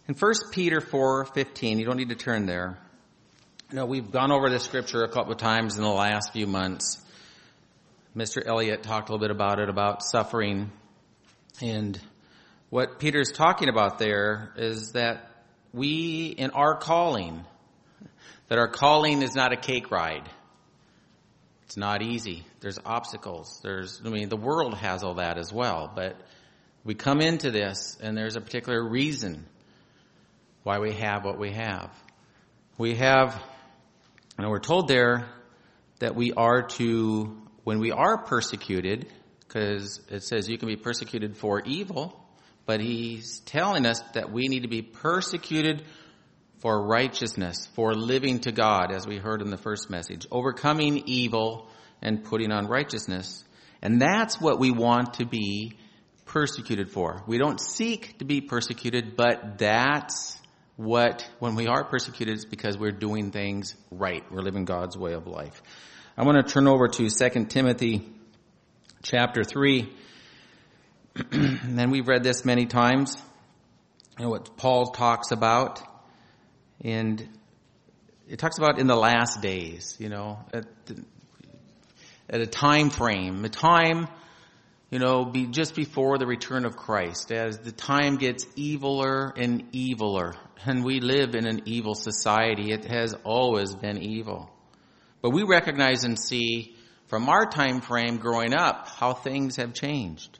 In 1 Peter 4:15, you don't need to turn there. We've gone over this scripture a couple of times in the last few months. Mr. Elliott talked a little bit about it, about suffering. And what Peter's talking about there is that we, in our calling, that our calling is not a cake ride. It's not easy. There's obstacles. The world has all that as well. But we come into this, and there's a particular reason why we have what we have. We have, and we're told there that we are to, when we are persecuted, because it says you can be persecuted for evil, but he's telling us that we need to be persecuted for righteousness, for living to God, as we heard in the first message, overcoming evil and putting on righteousness. And that's what we want to be persecuted for. We don't seek to be persecuted, but that's what, when we are persecuted, it's because we're doing things right. We're living God's way of life. I want to turn over to 2 Timothy chapter 3. And we've read this many times. What Paul talks about. And it talks about in the last days, at a time frame. A time, just before the return of Christ. As the time gets eviler and eviler. And we live in an evil society. It has always been evil. But we recognize and see from our time frame growing up how things have changed.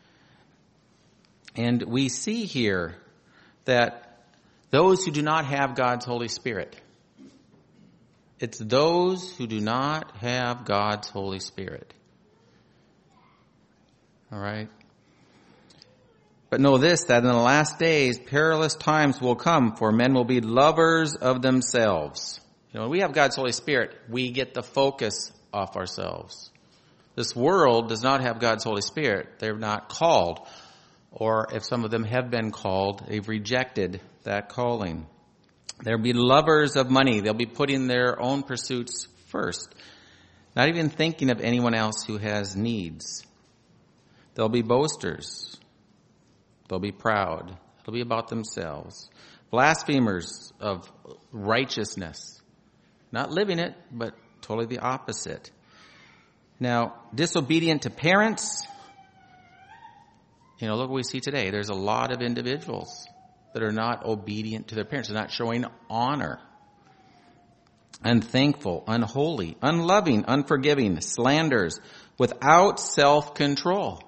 And we see here that those who do not have God's Holy Spirit, it's those who do not have God's Holy Spirit. All right? But know this, that in the last days, perilous times will come, for men will be lovers of themselves. When we have God's Holy Spirit, we get the focus off ourselves. This world does not have God's Holy Spirit. They're not called. Or if some of them have been called, they've rejected that calling. They'll be lovers of money. They'll be putting their own pursuits first. Not even thinking of anyone else who has needs. They'll be boasters. They'll be proud. It'll be about themselves. Blasphemers of righteousness. Not living it, but totally the opposite. Now, disobedient to parents. Look what we see today. There's a lot of individuals that are not obedient to their parents. They're not showing honor. Unthankful, unholy, unloving, unforgiving, slanders, without self-control.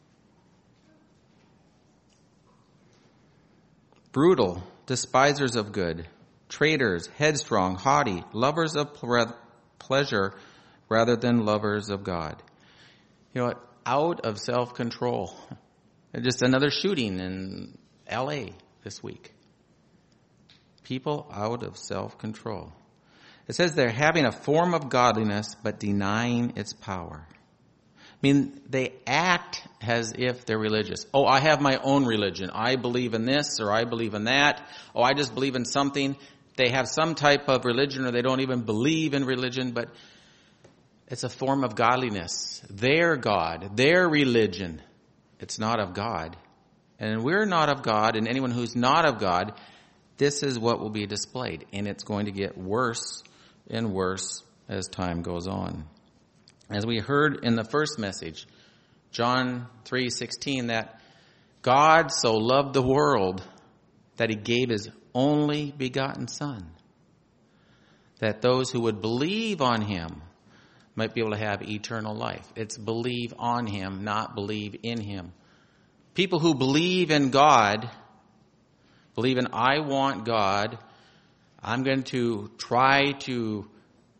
Brutal, despisers of good, traitors, headstrong, haughty, lovers of pleasure rather than lovers of God. Out of self-control. Just another shooting in L.A. this week. People out of self-control. It says they're having a form of godliness but denying its power. They act as if they're religious. Oh, I have my own religion. I believe in this or I believe in that. Oh, I just believe in something. They have some type of religion or they don't even believe in religion, but it's a form of godliness. Their God, their religion. It's not of God. And we're not of God, and anyone who's not of God, this is what will be displayed. And it's going to get worse and worse as time goes on. As we heard in the first message, John 3:16, that God so loved the world that he gave his only begotten Son, that those who would believe on him might be able to have eternal life. It's believe on him, not believe in him. People who believe in God, believe in I want God, I'm going to try to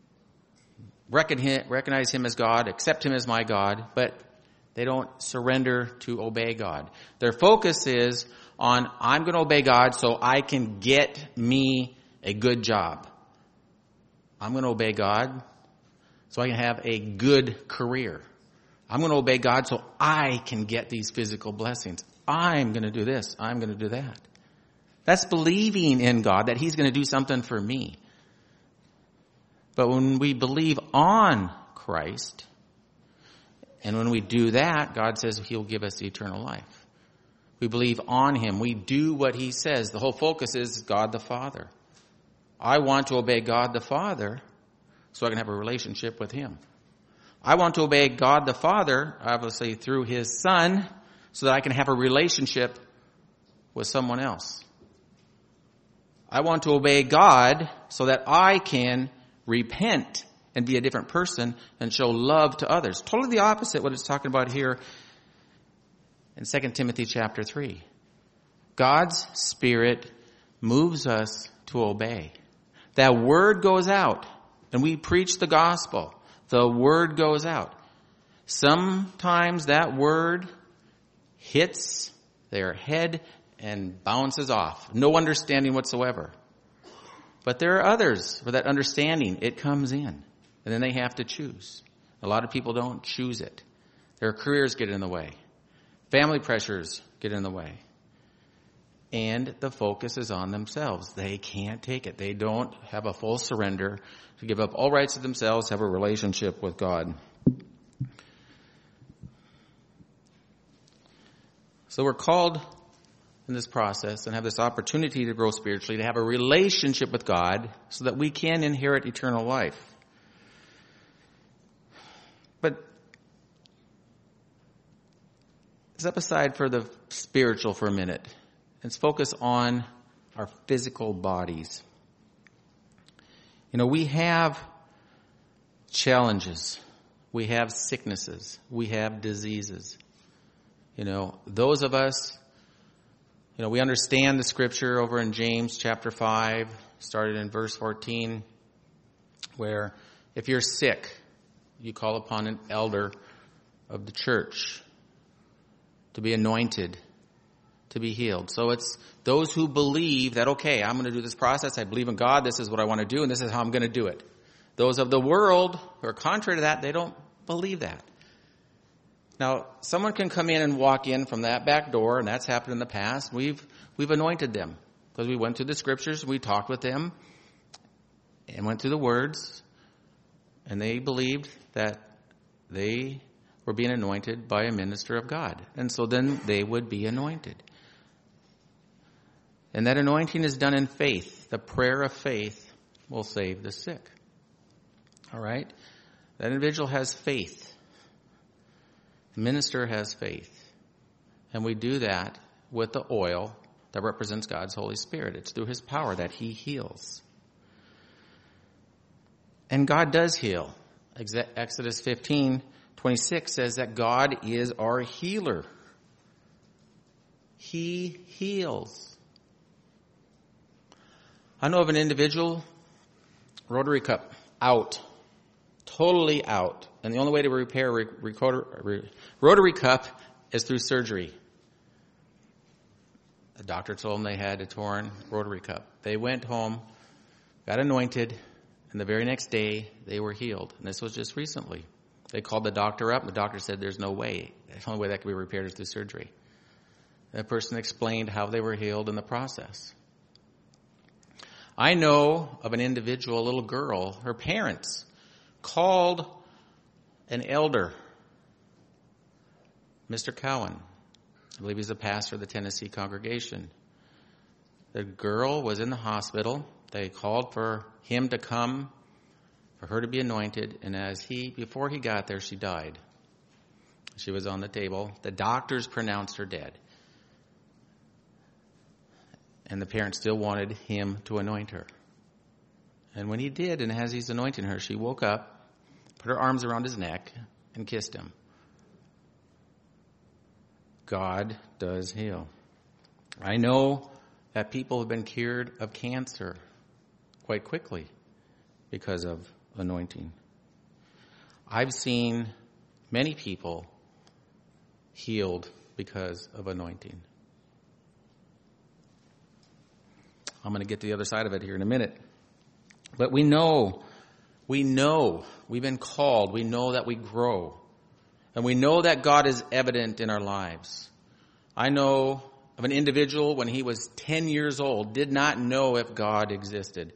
recognize him as God, accept him as my God, but they don't surrender to obey God. Their focus is on, I'm going to obey God so I can get me a good job. I'm going to obey God so I can have a good career. I'm going to obey God so I can get these physical blessings. I'm going to do this. I'm going to do that. That's believing in God, that he's going to do something for me. But when we believe on Christ, and when we do that, God says he'll give us eternal life. We believe on him. We do what he says. The whole focus is God the Father. I want to obey God the Father so I can have a relationship with him. I want to obey God the Father, obviously through his Son, so that I can have a relationship with someone else. I want to obey God so that I can repent and be a different person and show love to others. Totally the opposite what it's talking about here in 2 Timothy chapter 3. God's Spirit moves us to obey. That word goes out, and we preach the gospel. The word goes out. Sometimes that word hits their head and bounces off. No understanding whatsoever. But there are others where that understanding, it comes in. And then they have to choose. A lot of people don't choose it. Their careers get in the way. Family pressures get in the way. And the focus is on themselves. They can't take it. They don't have a full surrender to give up all rights to themselves, have a relationship with God. So we're called in this process and have this opportunity to grow spiritually, to have a relationship with God so that we can inherit eternal life. But step aside for the spiritual for a minute. Let's focus on our physical bodies. You know, we have challenges. We have sicknesses. We have diseases. You know, those of us, you know, we understand the scripture over in James chapter 5, started in verse 14, where if you're sick, you call upon an elder of the church to be anointed, to be healed. So it's those who believe that, okay, I'm going to do this process. I believe in God. This is what I want to do, and this is how I'm going to do it. Those of the world who are contrary to that, they don't believe that. Now, someone can come in and walk in from that back door, and that's happened in the past. We've anointed them because we went through the scriptures, we talked with them, and went through the words, and they believed that they were being anointed by a minister of God. And so then they would be anointed. And that anointing is done in faith. The prayer of faith will save the sick. All right? That individual has faith. The minister has faith. And we do that with the oil that represents God's Holy Spirit. It's through his power that he heals. And God does heal. Exodus 15:26 says that God is our healer. He heals. I know of an individual, Rotary Cup, out. Totally out. And the only way to repair Rotary Cup is through surgery. The doctor told them they had a torn Rotary Cup. They went home, got anointed, and the very next day they were healed. And this was just recently. They called the doctor up, and the doctor said there's no way. The only way that can be repaired is through surgery. That person explained how they were healed in the process. I know of an individual, a little girl, her parents called an elder, Mr. Cowan. I believe he's a pastor of the Tennessee congregation. The girl was in the hospital. They called for him to come, for her to be anointed, and before he got there, she died. She was on the table. The doctors pronounced her dead. And the parents still wanted him to anoint her. And when he did, and as he's anointing her, she woke up, put her arms around his neck, and kissed him. God does heal. I know that people have been cured of cancer quite quickly because of anointing. I've seen many people healed because of anointing. I'm going to get to the other side of it here in a minute. But we know, we've been called, we know that we grow. And we know that God is evident in our lives. I know of an individual when he was 10 years old, did not know if God existed.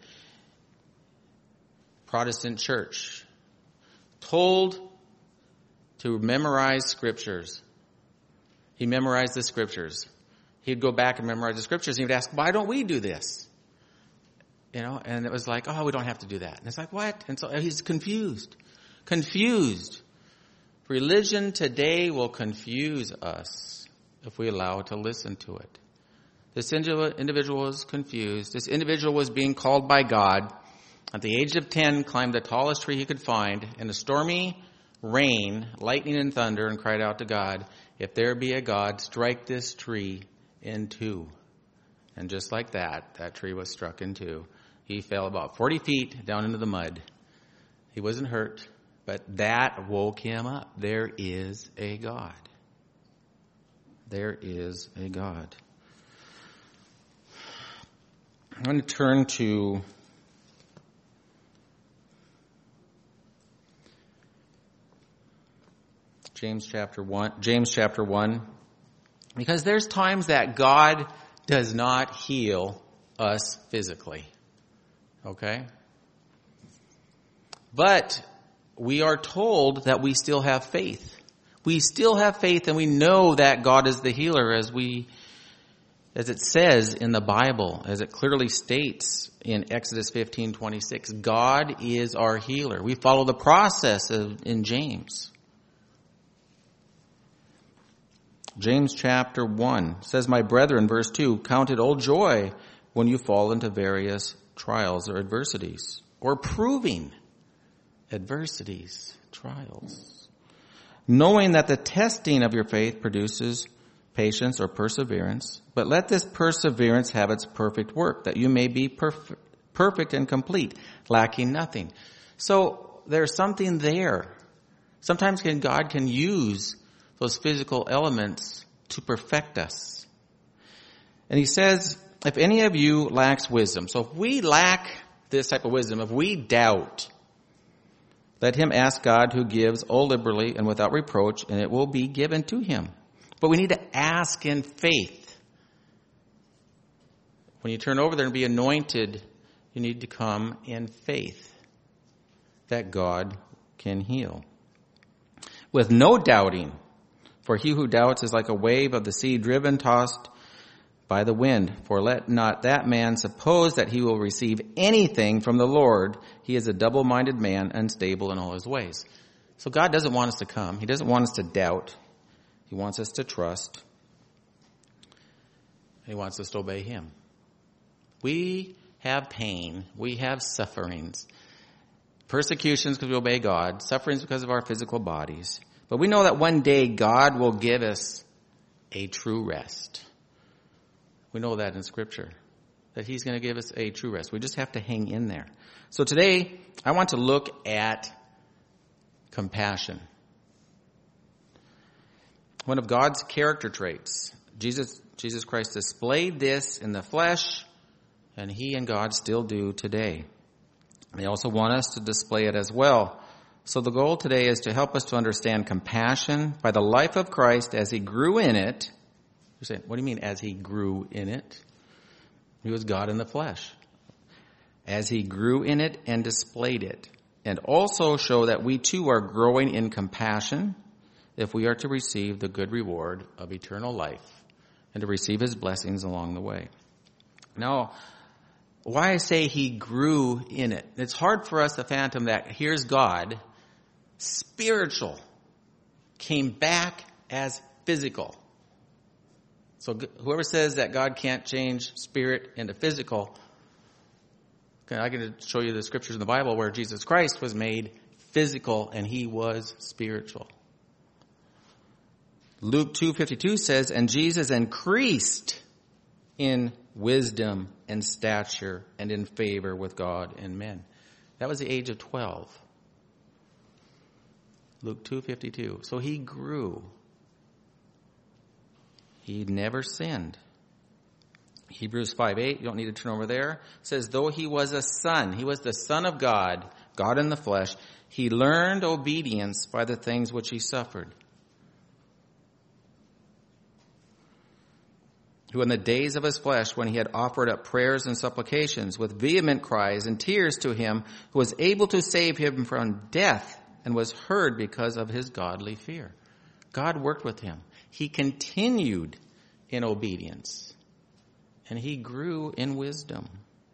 Protestant church. Told to memorize scriptures. He memorized the scriptures. he'd go back and memorize the scriptures, and he would ask, why don't we do this? And it was like, oh, we don't have to do that. And it's like, what? And so he's confused. Confused. Religion today will confuse us if we allow it to listen to it. This individual was confused. This individual was being called by God. At the age of 10, climbed the tallest tree he could find in a stormy rain, lightning and thunder, and cried out to God, if there be a God, strike this tree in two. And just like that tree was struck in two. He fell about 40 feet down into the mud. He wasn't hurt, but that woke him up. There is a God. There is a God. I'm going to turn to James chapter 1, because there's times that God does not heal us physically. Okay? But we are told that we still have faith. We still have faith, and we know that God is the healer, as it says in the Bible, as it clearly states in Exodus 15:26. God is our healer. We follow the process in James. James chapter 1 says, my brethren, verse 2, count it all joy when you fall into various trials or adversities, or proving adversities, trials, knowing that the testing of your faith produces patience or perseverance, but let this perseverance have its perfect work, that you may be perfect and complete, lacking nothing. So there's something there. Sometimes God can use those physical elements to perfect us. And he says, if any of you lacks wisdom, so if we lack this type of wisdom, if we doubt, let him ask God, who gives all liberally and without reproach, and it will be given to him. But we need to ask in faith. When you turn over there and be anointed, you need to come in faith that God can heal. With no doubting, for he who doubts is like a wave of the sea driven, tossed by the wind. For let not that man suppose that he will receive anything from the Lord. He is a double-minded man, unstable in all his ways. So God doesn't want us to come. He doesn't want us to doubt. He wants us to trust. He wants us to obey him. We have pain. We have sufferings. Persecutions because we obey God. Sufferings because of our physical bodies. But we know that one day God will give us a true rest. We know that in Scripture, that he's going to give us a true rest. We just have to hang in there. So today, I want to look at compassion. One of God's character traits. Jesus Christ displayed this in the flesh, and he and God still do today. They also want us to display it as well. So the goal today is to help us to understand compassion by the life of Christ as he grew in it. You're saying, what do you mean as he grew in it? He was God in the flesh. As he grew in it and displayed it. And also show that we too are growing in compassion if we are to receive the good reward of eternal life and to receive his blessings along the way. Now, why I say he grew in it. It's hard for us to fathom that here's God, spiritual, came back as physical. So whoever says that God can't change spirit into physical, I can show you the scriptures in the Bible where Jesus Christ was made physical and he was spiritual. Luke 2:52 says, and Jesus increased in wisdom and stature and in favor with God and men. That was the age of 12. Luke 2:52. So he grew. He never sinned. Hebrews 5:8, you don't need to turn over there, says, though he was a son, he was the Son of God, God in the flesh, he learned obedience by the things which he suffered. Who in the days of his flesh, when he had offered up prayers and supplications with vehement cries and tears to him who was able to save him from death, and was heard because of his godly fear. God worked with him. He continued in obedience. And he grew in wisdom.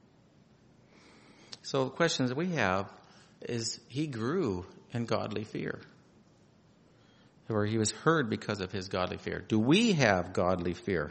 So the questions that we have is, he grew in godly fear. Or he was heard because of his godly fear. Do we have godly fear?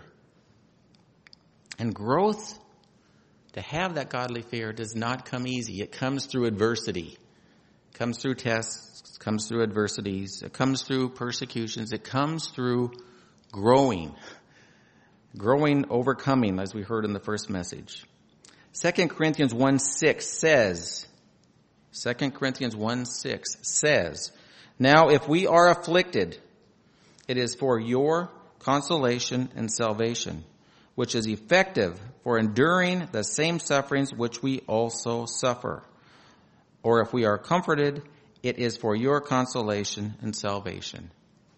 And growth, to have that godly fear, does not come easy. It comes through adversity. It comes through tests. It comes through adversities. It comes through persecutions. It comes through growing. Growing, overcoming, as we heard in the first message. 2 Corinthians 1:6 says, 2 Corinthians 1:6 says, now if we are afflicted, it is for your consolation and salvation, which is effective for enduring the same sufferings which we also suffer. Or if we are comforted, it is for your consolation and salvation.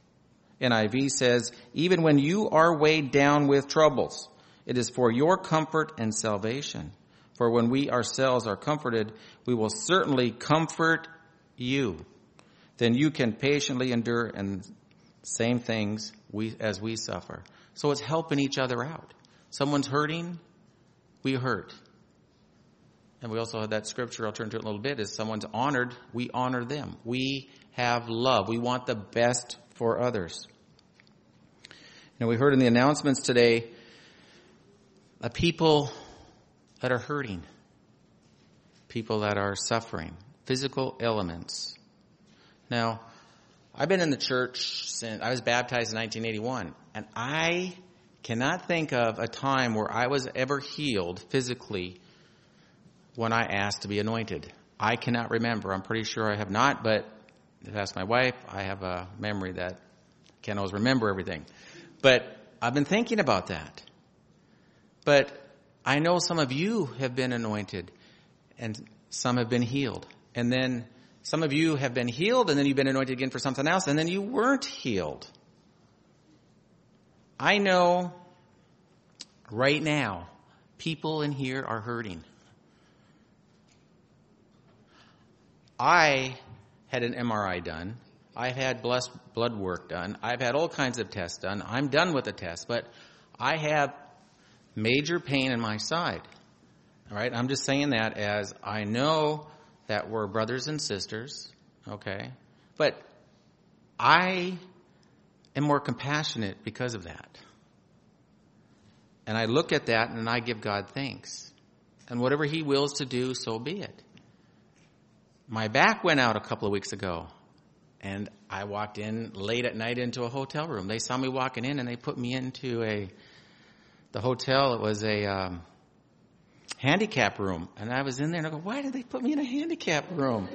NIV says, even when you are weighed down with troubles, it is for your comfort and salvation. For when we ourselves are comforted, we will certainly comfort you. Then you can patiently endure and same things as we suffer. So it's helping each other out. Someone's hurting, we hurt. And we also had that scripture, I'll turn to it in a little bit, is someone's honored, we honor them. We have love. We want the best for others. Now we heard in the announcements today, people that are hurting, people that are suffering, physical elements. Now, I've been in the church since I was baptized in 1981, and I cannot think of a time where I was ever healed physically when I asked to be anointed. I cannot remember. I'm pretty sure I have not, but if I ask my wife, I have a memory that I can't always remember everything. But I've been thinking about that. But I know some of you have been anointed, and some have been healed. And then some of you have been healed, and then you've been anointed again for something else, and then you weren't healed. I know right now, people in here are hurting. I had an MRI done. I've had blood work done. I've had all kinds of tests done. I'm done with the test, but I have major pain in my side. All right, I'm just saying that as I know that we're brothers and sisters, okay? But I am more compassionate because of that. And I look at that and I give God thanks. And whatever he wills to do, so be it. My back went out a couple of weeks ago. And I walked in late at night into a hotel room. They saw me walking in and they put me into the hotel. It was a handicap room. And I was in there and I go, why did they put me in a handicap room?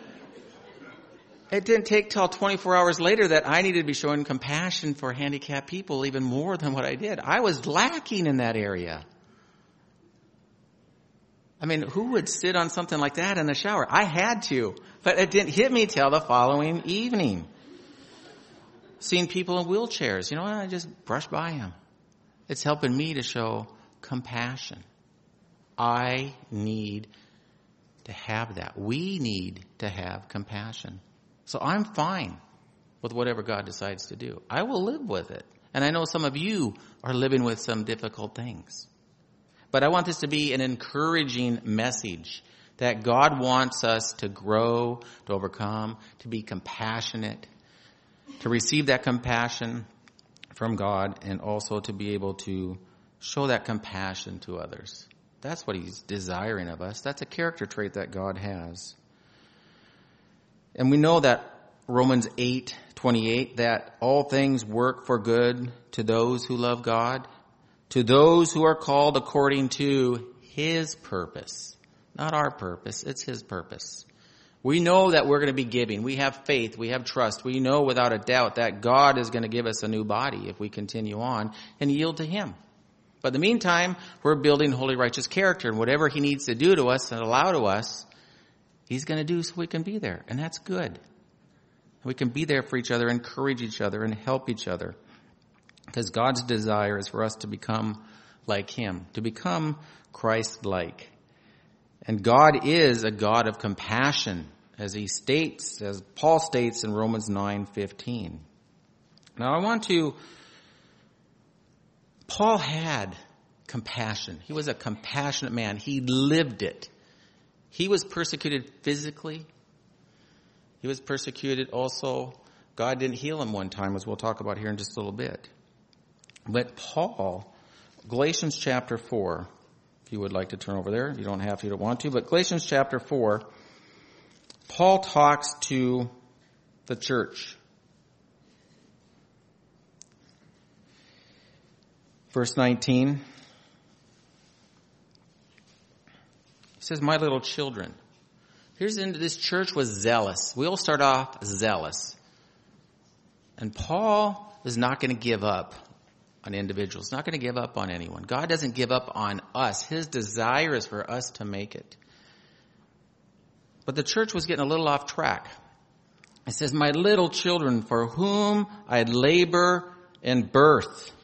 It didn't take till 24 hours later that I needed to be showing compassion for handicapped people even more than what I did. I was lacking in that area. I mean, who would sit on something like that in the shower? I had to, but it didn't hit me till the following evening. Seeing people in wheelchairs, I just brushed by them. It's helping me to show compassion. I need to have that. We need to have compassion. So I'm fine with whatever God decides to do. I will live with it. And I know some of you are living with some difficult things. But I want this to be an encouraging message that God wants us to grow, to overcome, to be compassionate, to receive that compassion from God, and also to be able to show that compassion to others. That's what he's desiring of us. That's a character trait that God has. And we know that Romans 8:28, that all things work for good to those who love God, to those who are called according to his purpose. Not our purpose, it's his purpose. We know that we're going to be giving. We have faith. We have trust. We know without a doubt that God is going to give us a new body if we continue on and yield to him. But in the meantime, we're building holy, righteous character. And whatever he needs to do to us and allow to us, he's going to do so we can be there. And that's good. We can be there for each other, encourage each other, and help each other. Because God's desire is for us to become like him, to become Christ-like. And God is a God of compassion, as Paul states in Romans 9:15. Now I want to Paul had compassion. He was a compassionate man. He lived it. He was persecuted physically. He was persecuted also. God didn't heal him one time, as we'll talk about here in just a little bit. But Paul, Galatians chapter 4, if you would like to turn over there. You don't have to, you don't want to. But Galatians chapter 4, Paul talks to the church. Verse 19. He says, my little children. Here's into this church was zealous. We all start off zealous. And Paul is not going to give up on individuals. Not going to give up on anyone. God doesn't give up on us. His desire is for us to make it. But the church was getting a little off track. It says, my little children, for whom I labor in birth,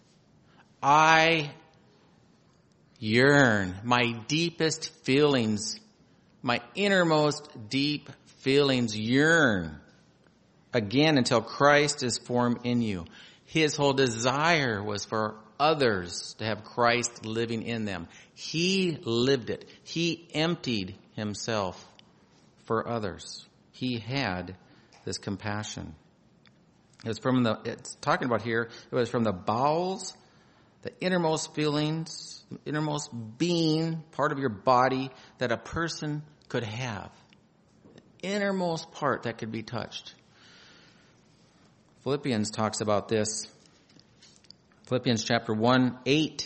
I yearn. My deepest feelings, my innermost deep feelings yearn again until Christ is formed in you. His whole desire was for others to have Christ living in them. He lived it. He emptied himself for others. He had this compassion. It's talking about here, it was from the bowels, the innermost feelings, innermost being, part of your body that a person could have. The innermost part that could be touched. Philippians talks about this. Philippians chapter 1:8.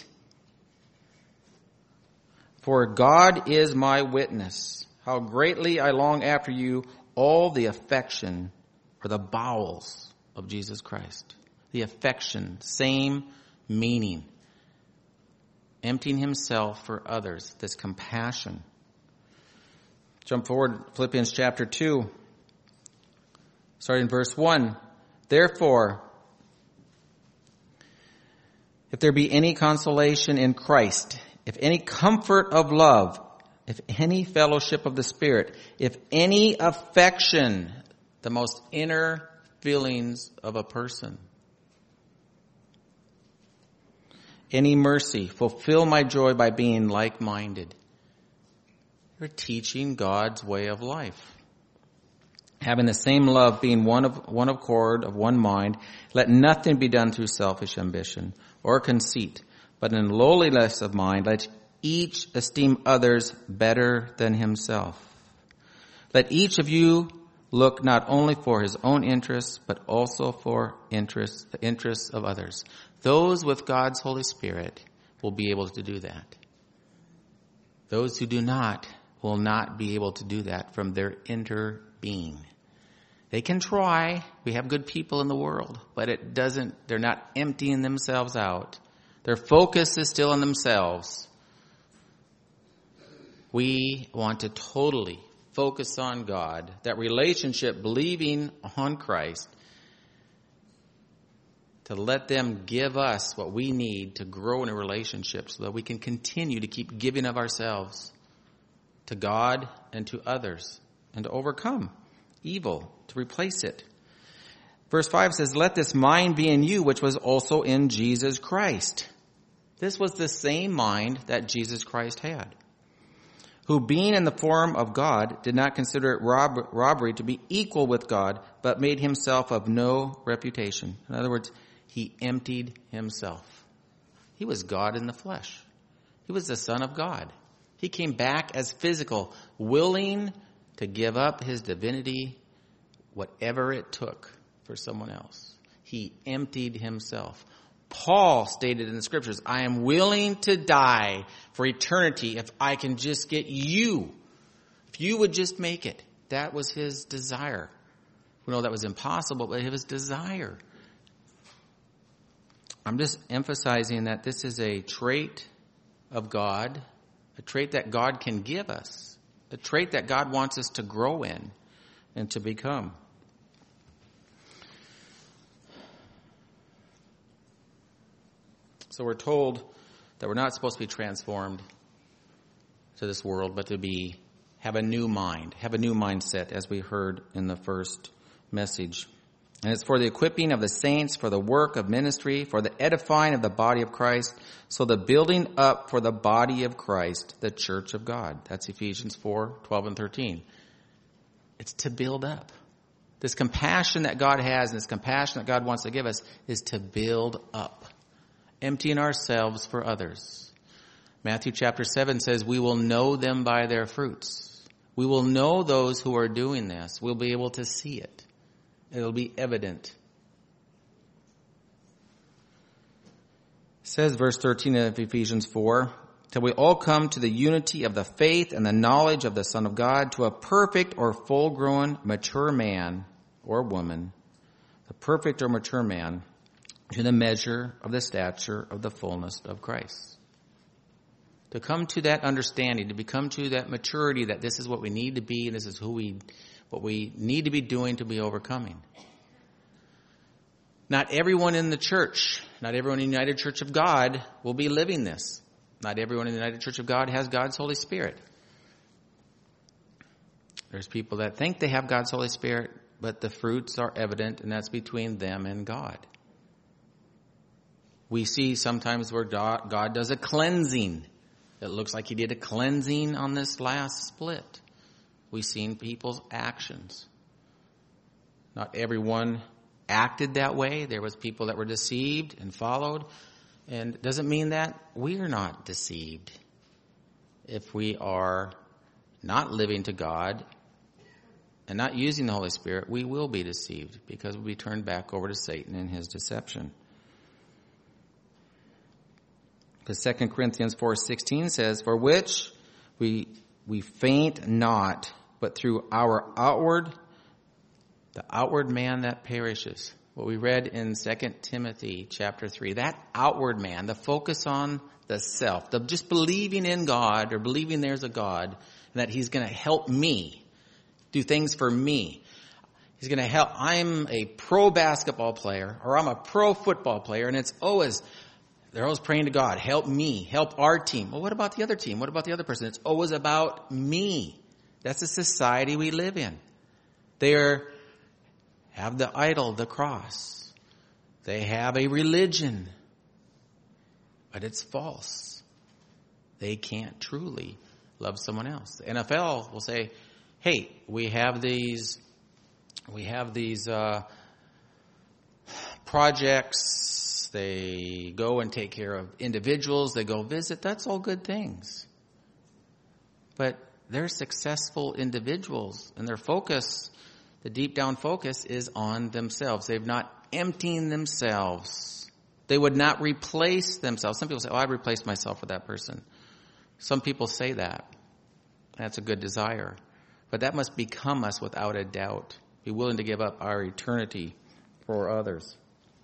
For God is my witness, how greatly I long after you, all the affection or the bowels of Jesus Christ. The affection, same meaning. Emptying himself for others, this compassion. Jump forward, Philippians chapter 2, starting in verse 1. Therefore, if there be any consolation in Christ, if any comfort of love, if any fellowship of the Spirit, if any affection, the most inner feelings of a person, any mercy, fulfill my joy by being like-minded. You're teaching God's way of life. Having the same love, being one accord, of one mind, let nothing be done through selfish ambition or conceit, but in lowliness of mind, let each esteem others better than himself. Let each of you look not only for his own interests, but also for the interests of others. Those with God's Holy Spirit will be able to do that. Those who do not will not be able to do that from their inner being. They can try. We have good people in the world, but they're not emptying themselves out. Their focus is still on themselves. We want to totally focus on God, that relationship, believing on Christ, to let them give us what we need to grow in a relationship so that we can continue to keep giving of ourselves to God and to others and to overcome evil, to replace it. Verse 5 says, let this mind be in you, which was also in Jesus Christ. This was the same mind that Jesus Christ had, who being in the form of God did not consider it robbery to be equal with God, but made himself of no reputation. In other words, he emptied himself. He was God in the flesh. He was the Son of God. He came back as physical, willing to give up his divinity, whatever it took for someone else. He emptied himself. Paul stated in the scriptures, I am willing to die for eternity if I can just get you. If you would just make it. That was his desire. We know that was impossible, but it was desire. I'm just emphasizing that this is a trait of God, a trait that God can give us, a trait that God wants us to grow in and to become. So we're told that we're not supposed to be transformed to this world, but to have a new mind, have a new mindset, as we heard in the first message. And it's for the equipping of the saints, for the work of ministry, for the edifying of the body of Christ, so the building up for the body of Christ, the church of God. That's Ephesians 4:12 and 13. It's to build up. This compassion that God has and this compassion that God wants to give us is to build up, emptying ourselves for others. Matthew chapter 7 says, we will know them by their fruits. We will know those who are doing this. We'll be able to see it. It'll be evident. It says, verse 13 of Ephesians 4, till we all come to the unity of the faith and the knowledge of the Son of God, to a perfect or full-grown mature man or woman, a perfect or mature man, to the measure of the stature of the fullness of Christ. To come to that understanding, to become to that maturity that this is what we need to be and this is what we need to be doing to be overcoming. Not everyone in the church, not everyone in the United Church of God will be living this. Not everyone in the United Church of God has God's Holy Spirit. There's people that think they have God's Holy Spirit, but the fruits are evident, and that's between them and God. We see sometimes where God does a cleansing. It looks like he did a cleansing on this last split. We've seen people's actions. Not everyone acted that way. There was people that were deceived and followed. And it doesn't mean that we are not deceived. If we are not living to God and not using the Holy Spirit, we will be deceived because we'll be turned back over to Satan and his deception. Because 2 Corinthians 4:16 says, for which we faint not, but through the outward man that perishes. What we read in 2 Timothy chapter 3, that outward man, the focus on the self, the just believing in God or believing there's a God and that he's going to help me, do things for me. He's going to help. I'm a pro basketball player or I'm a pro football player, and they're always praying to God, help me, help our team. Well, what about the other team? What about the other person? It's always about me. That's the society we live in. They have the idol, the cross. They have a religion, but it's false. They can't truly love someone else. The NFL will say, hey, we have these projects. They go and take care of individuals. They go visit. That's all good things. But they're successful individuals, and their focus, the deep down focus, is on themselves. They've not emptying themselves. They would not replace themselves. Some people say, I'd replace myself with that person. Some people say that. That's a good desire. But that must become us without a doubt. Be willing to give up our eternity for others.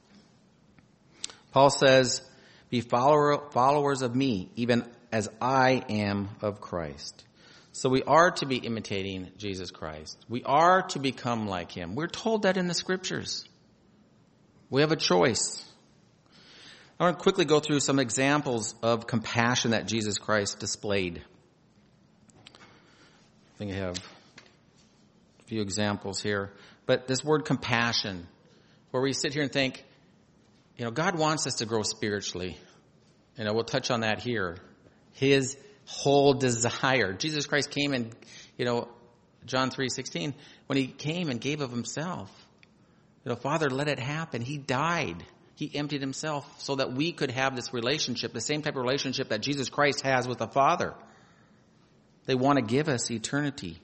Paul says, be followers of me, even as I am of Christ. So we are to be imitating Jesus Christ. We are to become like him. We're told that in the scriptures. We have a choice. I want to quickly go through some examples of compassion that Jesus Christ displayed. I think I have a few examples here. But this word compassion, where we sit here and think, God wants us to grow spiritually. We'll touch on that here. His whole desire. Jesus Christ came and, John 3:16, when he came and gave of himself, Father, let it happen. He died. He emptied himself so that we could have this relationship, the same type of relationship that Jesus Christ has with the Father. They want to give us eternity.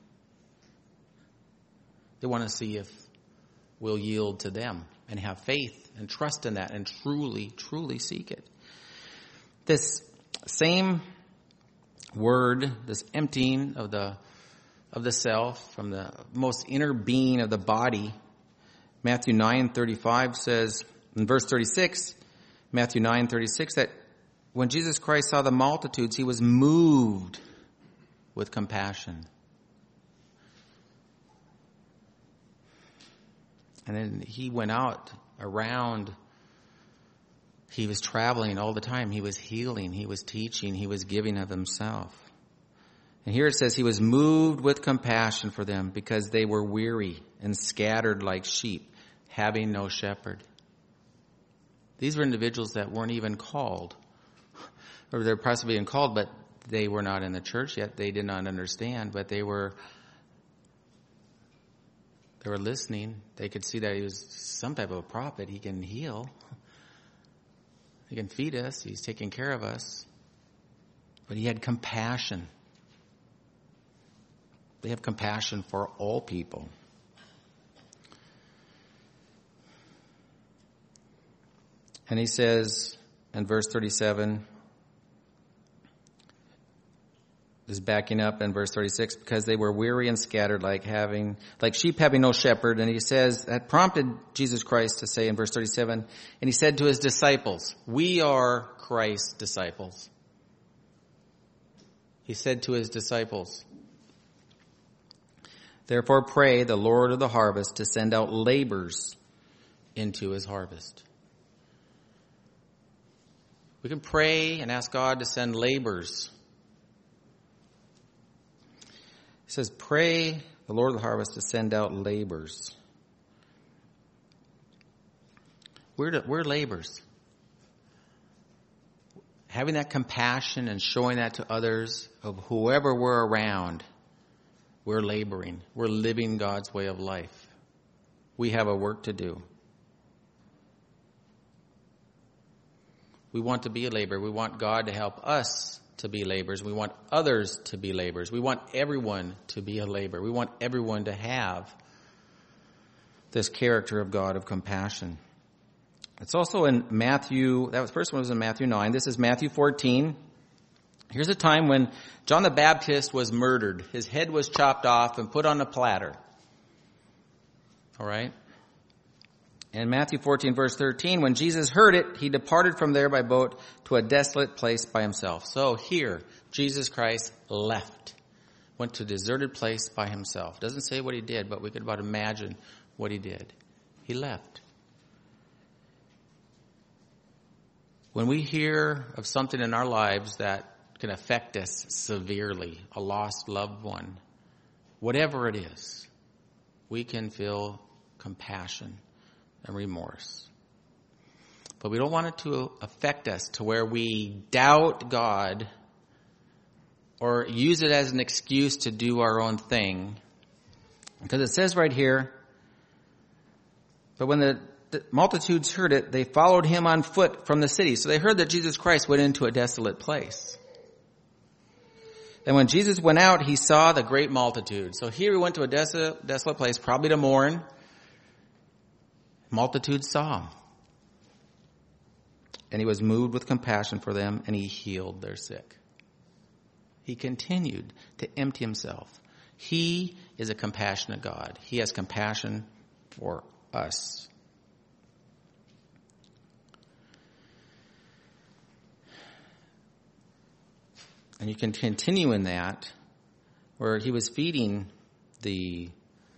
They want to see if we'll yield to them and have faith and trust in that and truly, truly seek it. This same word, this emptying of the self from the most inner being of the body, Matthew 9:35 says, in verse 36, Matthew 9:36, that when Jesus Christ saw the multitudes, he was moved with compassion. And then he went out around. He was traveling all the time. He was healing. He was teaching. He was giving of himself. And here it says he was moved with compassion for them because they were weary and scattered like sheep. having no shepherd. These were individuals that weren't even called. Or they're possibly being called, but they were not in the church yet. They did not understand, but they were listening. They could see that he was some type of a prophet. He can heal. He can feed us. He's taking care of us. But he had compassion. They have compassion for all people. And he says in verse 37, is backing up in verse 36, because they were weary and scattered like sheep having no shepherd. And he says, that prompted Jesus Christ to say in verse 37, and he said to his disciples, we are Christ's disciples. He said to his disciples, therefore pray the Lord of the harvest to send out laborers into his harvest. We can pray and ask God to send laborers. He says, pray the Lord of the harvest to send out laborers. We're laborers. Having that compassion and showing that to others of whoever we're around, we're laboring. We're living God's way of life. We have a work to do. We want to be a laborer. We want God to help us to be laborers. We want others to be laborers. We want everyone to be a laborer. We want everyone to have this character of God of compassion. It's also in Matthew, that was first one was in Matthew 9. This is Matthew 14. Here's a time when John the Baptist was murdered. His head was chopped off and put on a platter. All right? In Matthew 14, verse 13, when Jesus heard it, he departed from there by boat to a desolate place by himself. So here, Jesus Christ left, went to a deserted place by himself. Doesn't say what he did, but we could about imagine what he did. He left. When we hear of something in our lives that can affect us severely, a lost loved one, whatever it is, we can feel compassion and remorse. But we don't want it to affect us to where we doubt God or use it as an excuse to do our own thing. Because it says right here, but when the multitudes heard it, they followed him on foot from the city. So they heard that Jesus Christ went into a desolate place. And when Jesus went out, he saw the great multitude. So here he went to a desolate place, probably to mourn. Multitudes saw him. And he was moved with compassion for them, and he healed their sick. He continued to empty himself. He is a compassionate God. He has compassion for us. And you can continue in that, where he was feeding the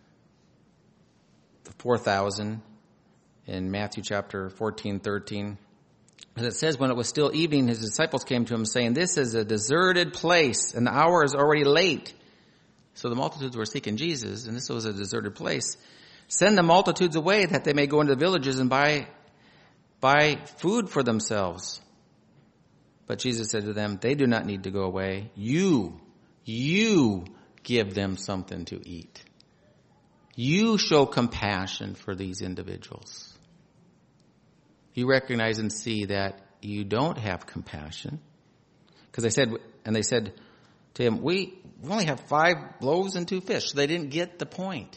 4,000 in Matthew chapter 14:13. And it says, when it was still evening, his disciples came to him saying, this is a deserted place, and the hour is already late. So the multitudes were seeking Jesus, and this was a deserted place. Send the multitudes away that they may go into the villages and buy food for themselves. But Jesus said to them, they do not need to go away. You give them something to eat. You show compassion for these individuals. You recognize and see that you don't have compassion. Because they said to him, we only have 5 loaves and 2 fish. So they didn't get the point.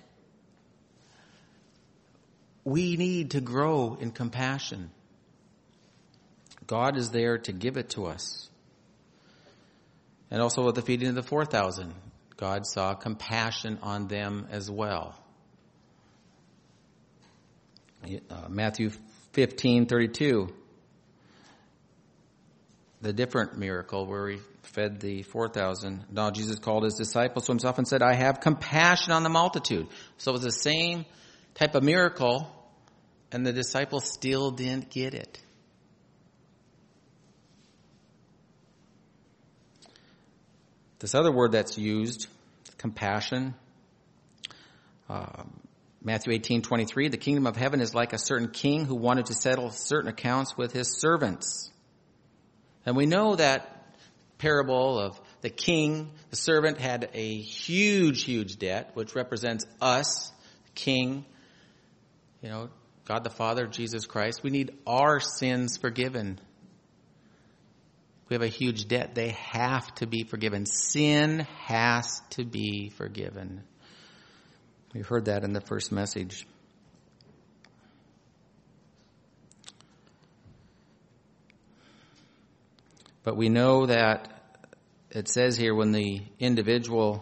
We need to grow in compassion. God is there to give it to us. And also with the feeding of the 4,000, God saw compassion on them as well. Matthew 15:32, the different miracle where he fed the 4,000. Now Jesus called his disciples to himself and said, I have compassion on the multitude. So it was the same type of miracle, and the disciples still didn't get it. This other word that's used, compassion, Matthew 18:23, the kingdom of heaven is like a certain king who wanted to settle certain accounts with his servants. And we know that parable of the king, the servant had a huge, huge debt, which represents us, the king, God the Father, Jesus Christ. We need our sins forgiven. We have a huge debt. They have to be forgiven. Sin has to be forgiven. We heard that in the first message. But we know that it says here when the individual,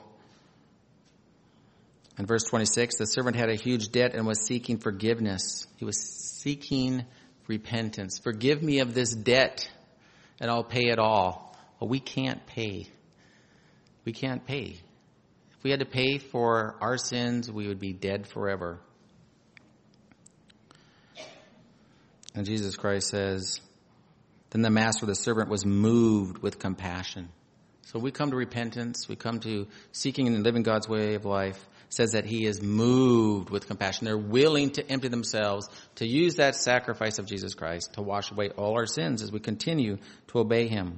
in verse 26, the servant had a huge debt and was seeking forgiveness. He was seeking repentance. Forgive me of this debt and I'll pay it all. Well, we can't pay. We can't pay. If we had to pay for our sins, we would be dead forever. And Jesus Christ says, then the master of the servant was moved with compassion. So we come to repentance, we come to seeking and living God's way of life. It says that he is moved with compassion. They're willing to empty themselves, to use that sacrifice of Jesus Christ to wash away all our sins as we continue to obey him.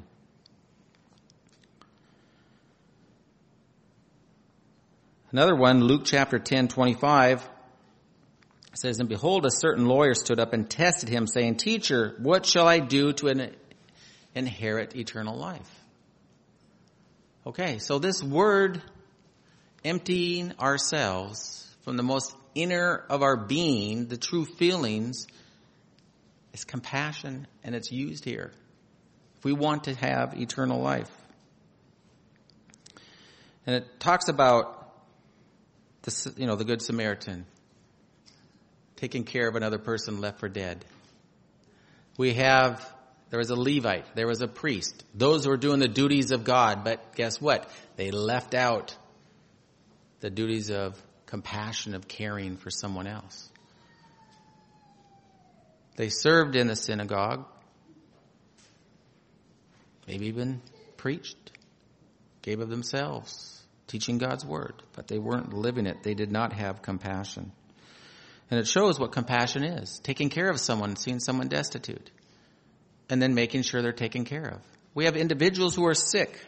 Another one, Luke chapter 10:25, says, and behold, a certain lawyer stood up and tested him, saying, Teacher, what shall I do to inherit eternal life? Okay, so this word, emptying ourselves from the most inner of our being, the true feelings, is compassion, and it's used here. If we want to have eternal life. And it talks about the Good Samaritan taking care of another person left for dead. There was a Levite, there was a priest, those who were doing the duties of God, but guess what? They left out the duties of compassion, of caring for someone else. They served in the synagogue, maybe even preached, gave of themselves, teaching God's word, but they weren't living it. They did not have compassion. And it shows what compassion is. Taking care of someone, seeing someone destitute, and then making sure they're taken care of. We have individuals who are sick.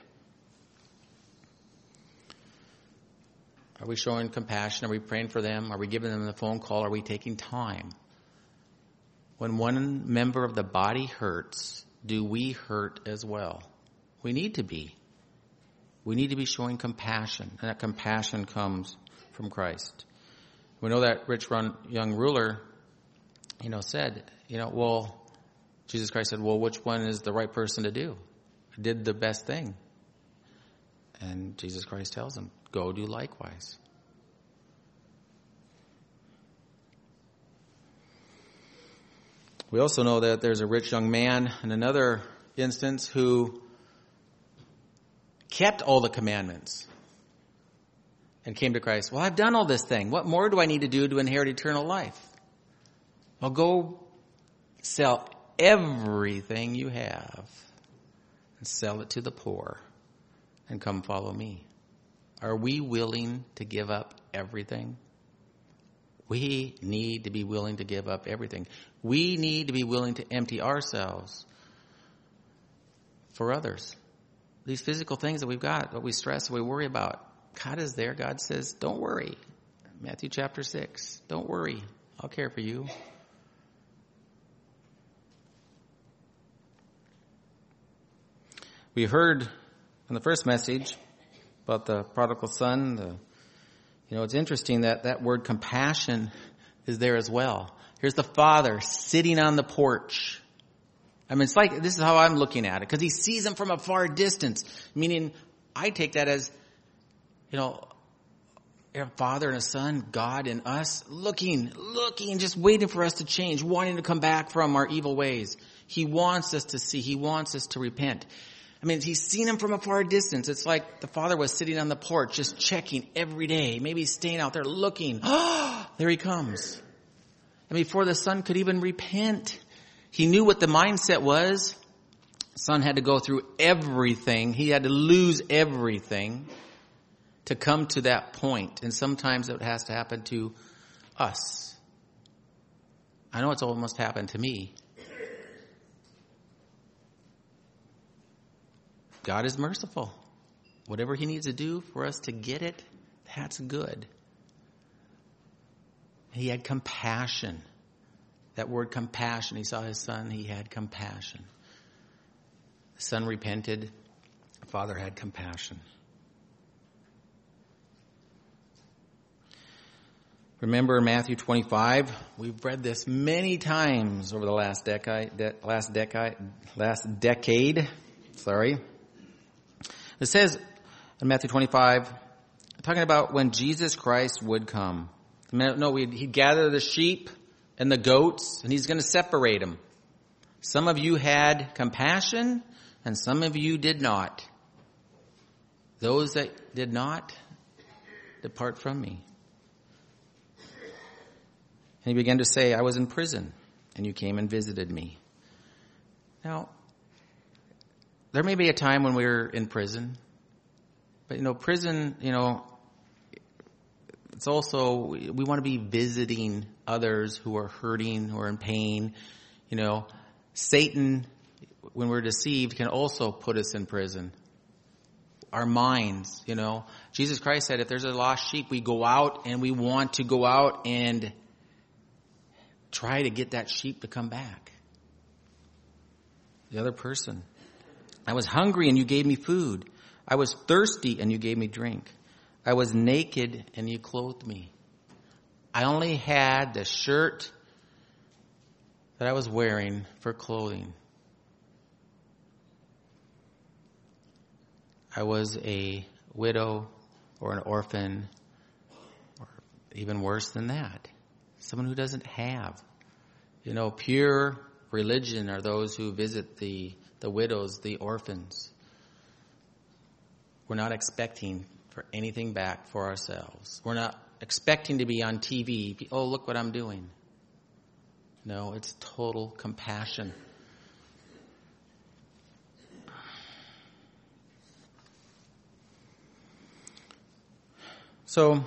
Are we showing compassion? Are we praying for them? Are we giving them the phone call? Are we taking time? When one member of the body hurts, do we hurt as well? We need to be. We need to be showing compassion, and that compassion comes from Christ. We know that rich young ruler, said, Jesus Christ said, which one is the right person to do? I did the best thing. And Jesus Christ tells him, go do likewise. We also know that there's a rich young man in another instance who kept all the commandments and came to Christ. Well, I've done all this thing. What more do I need to do to inherit eternal life? Well, go sell everything you have and sell it to the poor and come follow me. Are we willing to give up everything? We need to be willing to give up everything. We need to be willing to empty ourselves for others. These physical things that we've got, what we stress, what we worry about, God is there. God says, don't worry. Matthew chapter 6, don't worry. I'll care for you. We heard in the first message about the prodigal son. It's interesting that word compassion is there as well. Here's the father sitting on the porch. It's like, this is how I'm looking at it, because he sees him from a far distance. Meaning, I take that as, a father and a son, God and us, looking, just waiting for us to change, wanting to come back from our evil ways. He wants us to see. He wants us to repent. He's seen him from a far distance. It's like the father was sitting on the porch, just checking every day. Maybe he's staying out there looking. There he comes. And before the son could even repent, he knew what the mindset was. The son had to go through everything. He had to lose everything to come to that point. And sometimes it has to happen to us. I know it's almost happened to me. God is merciful. Whatever he needs to do for us to get it, that's good. He had compassion. That word compassion, he saw his son, he had compassion. The son repented, the father had compassion. Remember Matthew 25? We've read this many times over the last decade. It says in Matthew 25, talking about when Jesus Christ would come. No, he'd gather the sheep and the goats, and he's going to separate them. Some of you had compassion, and some of you did not. Those that did not, depart from me. And he began to say, I was in prison, and you came and visited me. Now, there may be a time when we're in prison, but prison, it's also, we want to be visiting others who are hurting, who are in pain. Satan, when we're deceived, can also put us in prison. Our minds, Jesus Christ said, if there's a lost sheep, we go out and we want to go out and try to get that sheep to come back. The other person. I was hungry and you gave me food. I was thirsty and you gave me drink. I was naked and you clothed me. I only had the shirt that I was wearing for clothing. I was a widow or an orphan, or even worse than that, someone who doesn't have. Pure religion are those who visit the widows, the orphans. We're not expecting for anything back for ourselves. We're not expecting to be on TV. Oh, look what I'm doing. No, it's total compassion. So,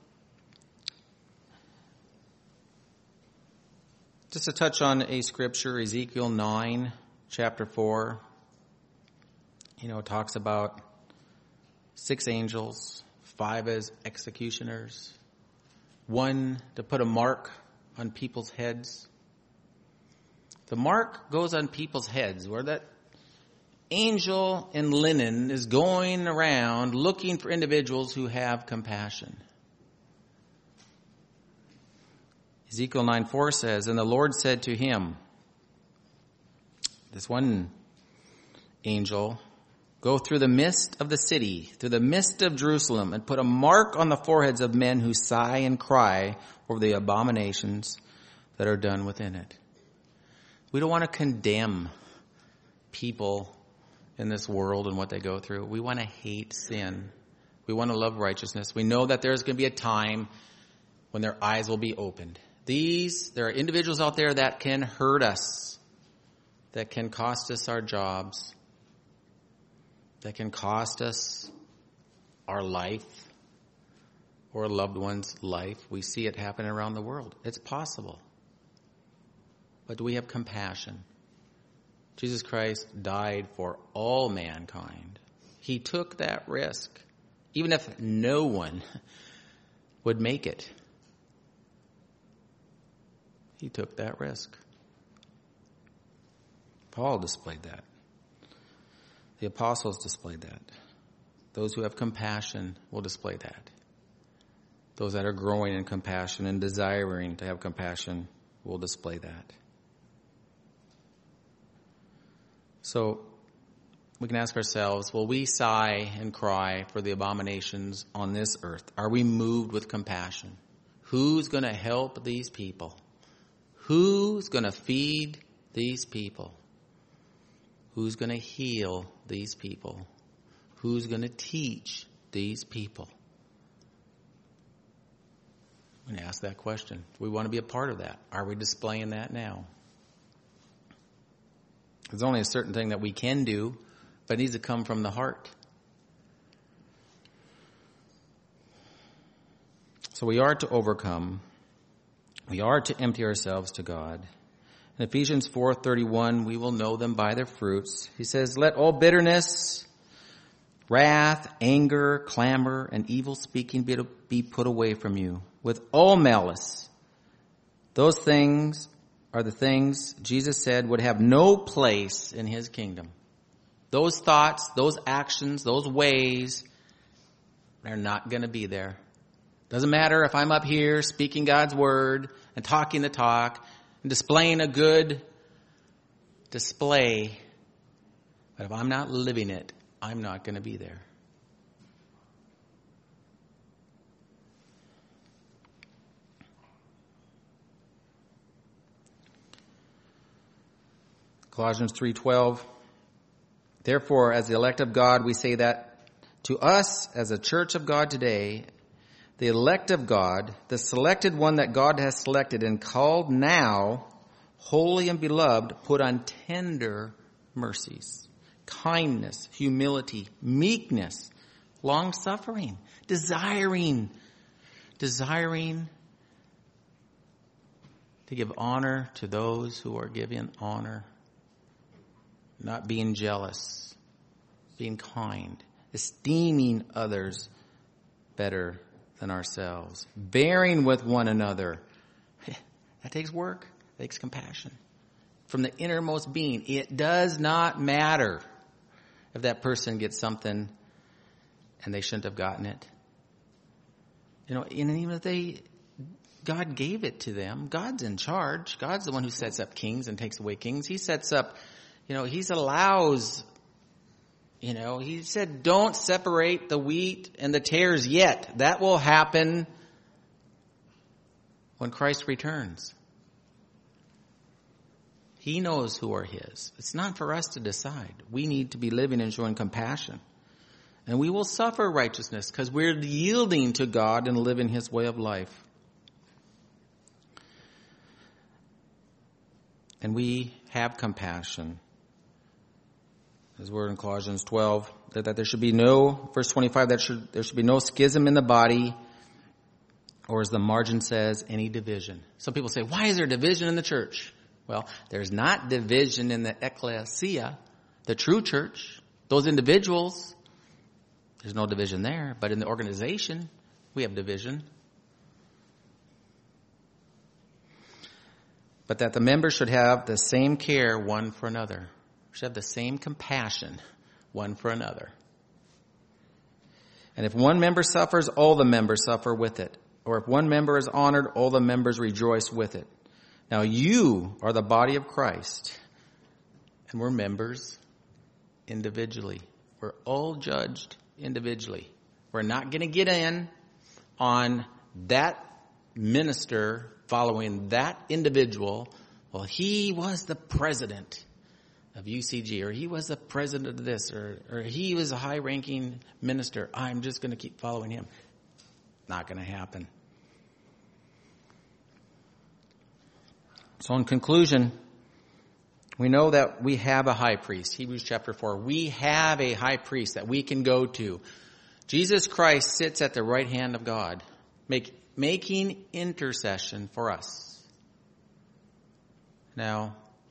just to touch on a scripture, Ezekiel 9, chapter 4, talks about 6 angels, 5 as executioners, 1 to put a mark on people's heads. The mark goes on people's heads, where that angel in linen is going around looking for individuals who have compassion. Ezekiel 9:4 says, and the Lord said to him, this one angel, go through the midst of the city, through the midst of Jerusalem, and put a mark on the foreheads of men who sigh and cry over the abominations that are done within it. We don't want to condemn people in this world and what they go through. We want to hate sin. We want to love righteousness. We know that there's going to be a time when their eyes will be opened. There are individuals out there that can hurt us, that can cost us our jobs, that can cost us our life or a loved one's life. We see it happen around the world. It's possible. But do we have compassion? Jesus Christ died for all mankind. He took that risk, even if no one would make it. He took that risk. Paul displayed that. The apostles displayed that. Those who have compassion will display that. Those that are growing in compassion and desiring to have compassion will display that. So we can ask ourselves, will we sigh and cry for the abominations on this earth? Are we moved with compassion? Who's going to help these people? Who's going to feed these people? Who's going to heal these people? Who's going to teach these people? I'm going to ask that question. Do we want to be a part of that? Are we displaying that now? There's only a certain thing that we can do, but it needs to come from the heart. So we are to overcome We are to empty ourselves to God. In Ephesians 4:31, we will know them by their fruits. He says, let all bitterness, wrath, anger, clamor, and evil speaking be put away from you, with all malice. Those things are the things Jesus said would have no place in his kingdom. Those thoughts, those actions, those ways, they're not going to be there. Doesn't matter if I'm up here speaking God's word and talking the talk and displaying a good display, but if I'm not living it, I'm not going to be there. Colossians 3:12. Therefore, as the elect of God, we say that to us as a church of God today, the elect of God, the selected one that God has selected and called now, holy and beloved, put on tender mercies, kindness, humility, meekness, long-suffering, desiring to give honor to those who are given honor, not being jealous, being kind, esteeming others better than ourselves, bearing with one another. That takes work. It takes compassion. From the innermost being, it does not matter if that person gets something and they shouldn't have gotten it. And even if God gave it to them, God's in charge. God's the one who sets up kings and takes away kings. He sets up, he allows, he said, don't separate the wheat and the tares yet. That will happen when Christ returns. He knows who are his. It's not for us to decide. We need to be living and showing compassion. And we will suffer righteousness because we're yielding to God and living his way of life. And we have compassion. As we're in Colossians 12, that there should be no, verse 25, there should be no schism in the body, or as the margin says, any division. Some people say, why is there division in the church? Well, there's not division in the ecclesia, the true church. Those individuals, there's no division there. But in the organization, we have division. But that the members should have the same care one for another. Should have the same compassion one for another. And if one member suffers, all the members suffer with it. Or if one member is honored, all the members rejoice with it. Now you are the body of Christ, and we're members individually. We're all judged individually. We're not going to get in on that minister following that individual. Well, he was the president of UCG, or he was the president of this, or he was a high-ranking minister. I'm just going to keep following him. Not going to happen. So in conclusion, we know that we have a high priest. Hebrews chapter 4. We have a high priest that we can go to. Jesus Christ sits at the right hand of God, making intercession for us. Now,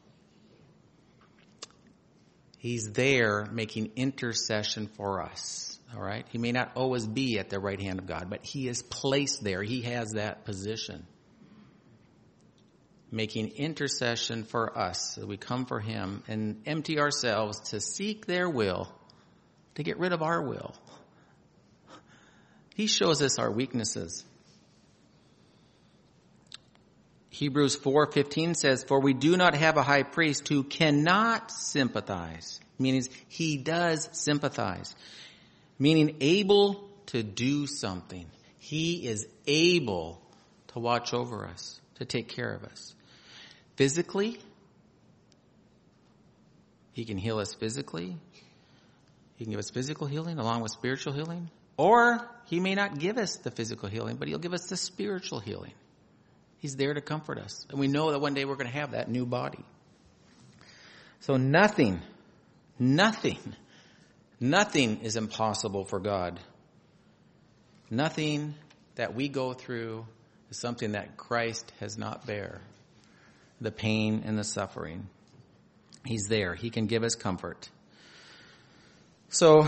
he's there making intercession for us. All right? He may not always be at the right hand of God, but he is placed there. He has that position. Making intercession for us. So we come for him and empty ourselves to seek their will, to get rid of our will. He shows us our weaknesses. Hebrews 4:15 says, for we do not have a high priest who cannot sympathize. Meaning he does sympathize. Meaning able to do something. He is able to watch over us, to take care of us. Physically, he can heal us physically. He can give us physical healing along with spiritual healing. Or he may not give us the physical healing, but he'll give us the spiritual healing. He's there to comfort us. And we know that one day we're going to have that new body. So nothing is impossible for God. Nothing that we go through is something that Christ has not bear. The pain and the suffering. He's there. He can give us comfort. So,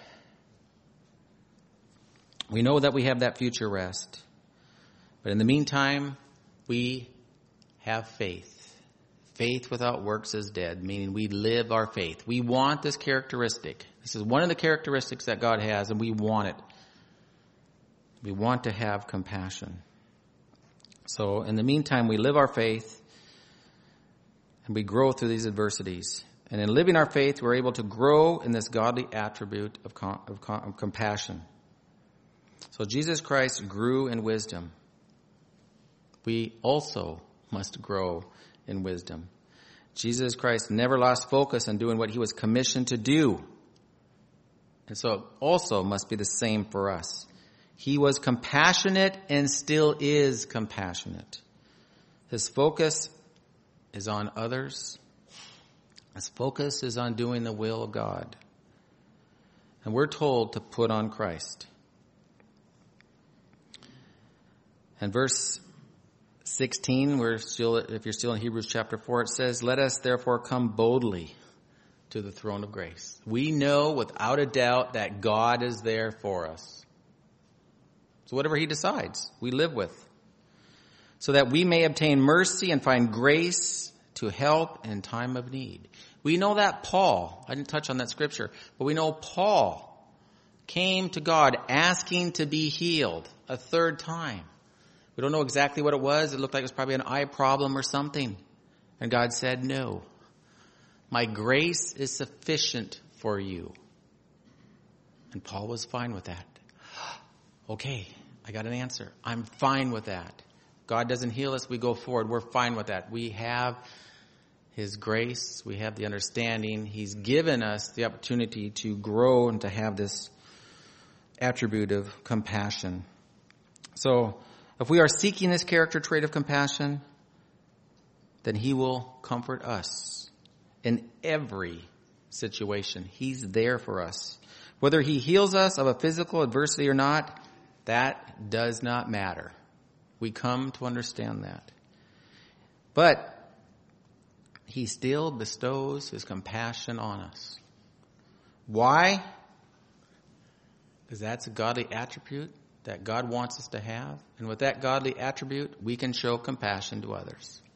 we know that we have that future rest. But in the meantime, we have faith. Faith without works is dead, meaning we live our faith. We want this characteristic. This is one of the characteristics that God has, and we want it. We want to have compassion. So in the meantime, we live our faith, and we grow through these adversities. And in living our faith, we're able to grow in this godly attribute of compassion. So Jesus Christ grew in wisdom. We also must grow in wisdom. Jesus Christ never lost focus on doing what he was commissioned to do. And so it also must be the same for us. He was compassionate and still is compassionate. His focus is on others. His focus is on doing the will of God. And we're told to put on Christ. And verse 16, if you're still in Hebrews chapter 4, it says, "Let us therefore come boldly to the throne of grace." We know without a doubt that God is there for us. So whatever he decides, we live with. So that we may obtain mercy and find grace to help in time of need. We know that Paul, I didn't touch on that scripture, but we know Paul came to God asking to be healed a third time. We don't know exactly what it was. It looked like it was probably an eye problem or something. And God said, "No, my grace is sufficient for you." And Paul was fine with that. Okay, I got an answer. I'm fine with that. God doesn't heal us, we go forward. We're fine with that. We have his grace. We have the understanding. He's given us the opportunity to grow and to have this attribute of compassion. So, if we are seeking this character trait of compassion, then he will comfort us in every situation. He's there for us. Whether he heals us of a physical adversity or not, that does not matter. We come to understand that. But he still bestows his compassion on us. Why? Because that's a godly attribute that God wants us to have. And with that godly attribute, we can show compassion to others.